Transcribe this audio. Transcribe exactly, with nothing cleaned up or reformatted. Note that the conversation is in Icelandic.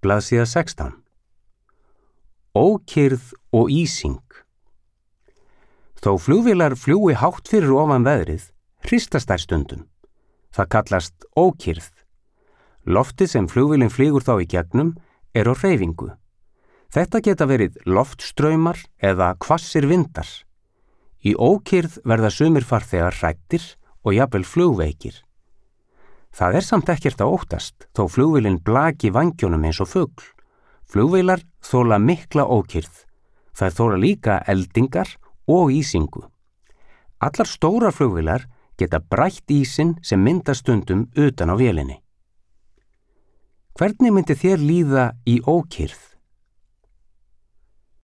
Blaðsíða sextán. Ókyrrð og ísing. Þó flugvélar fljúgi hátt fyrir ofan veðrið, hristast þær stundum. Það kallast ókyrrð. Loftið sem flugvélin flýgur þá í gegnum er á hreyfingu. Þetta geta verið loftstraumar eða hvassir vindar. Í ókyrrð verða sumir farþegar hræddir og jafnvel flugveikir. Það er samt ekkert að óttast þó flugvélin blaki vængjónum eins og fugl. Flugvélar þola mikla ókyrrð. Þær þola líka eldingar og ísingu. Allar stórar flugvélar geta brætt ísinn sem myndast stundum utan á vélinni. Hvernig myndi þér líða í ókyrrð?